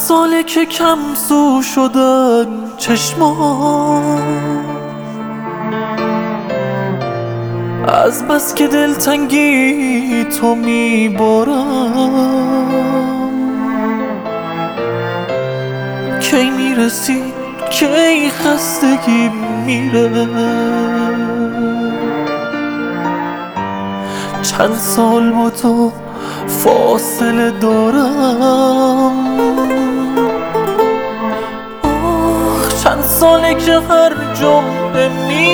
ساله که کم سو شدن چشمان، از بس که دلتنگی تو میبارم. کی میرسی کی خستگی میره، چند سال با تو فاصله دارم. چند ساله که هر جمعه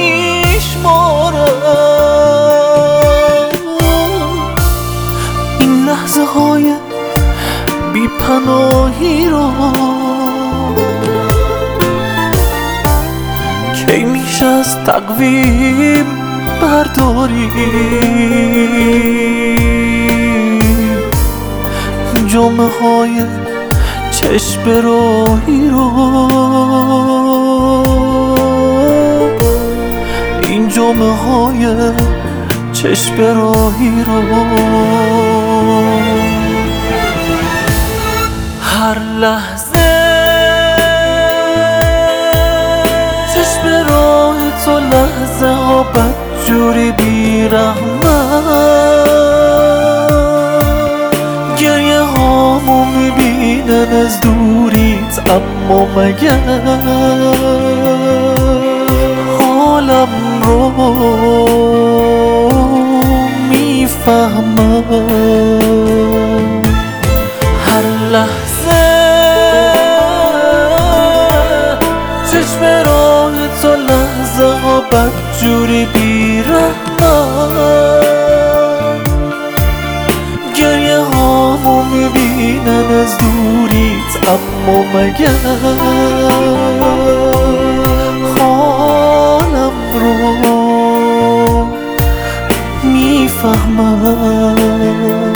میشمارم این لحظه های بی پناهی رو. کی میشه از تقویم برداری جمعه های چشم راهی رو، این جمعه های چشم راهی رو. هر لحظه چشم راه تو لحظه ها بدجوری بی‌رحمت، گریه هامو میبینن از دوریت اما مگر حالم رو میفهمم. هر لحظه چشم راه تو لحظه ها بدجوری بی‌رحمت، گریه هامو میبینن از دوریت اما مگر حالم رو میفهمم.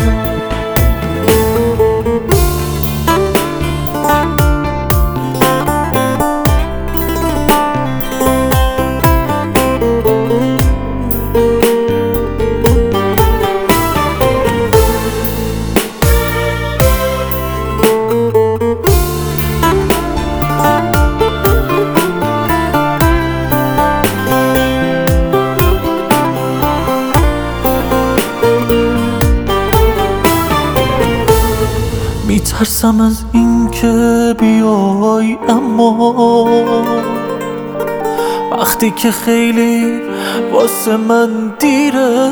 میترسم از این که بیای، اما وقتی که خیلی واسه من دیره،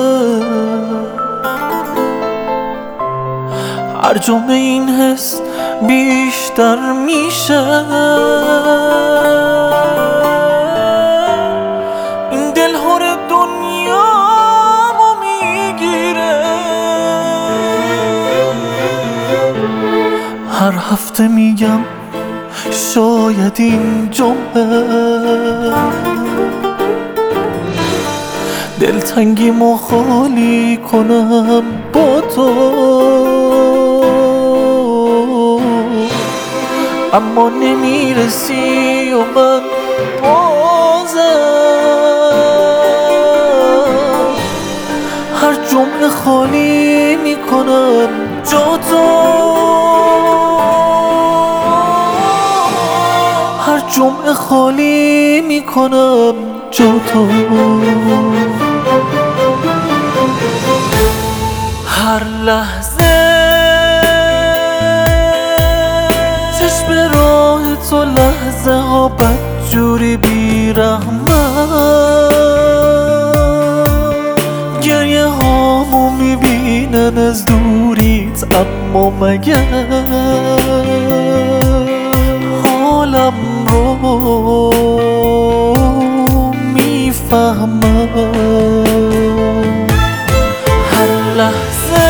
هر جمعه این حس بیشتر میشه. این دلهور دنیامو میگیره، هر هفته میگم شاید این جمعه دلتنگیمو خالی کنم با تو، اما نمیرسی و من بازم هر جمعه خالی میکنم جا تو، هر جمعه خالی میکنم جا تو. هر لحظه چشم راه تو لحظه ها بدجوری بی‌رحمت، گریه هامو میبینن از دوریت اما مگر حالم رو میفهمم. هر لحظه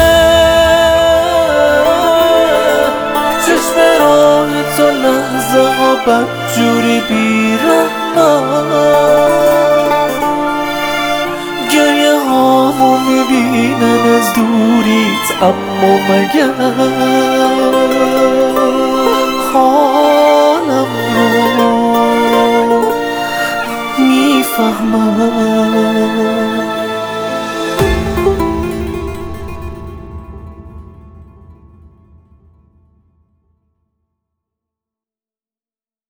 چشم راه تو لحظه ها بدجوری بی‌رحمت، گریه هامو میبینن از دوریت اما مگر حالم رو میفهمم.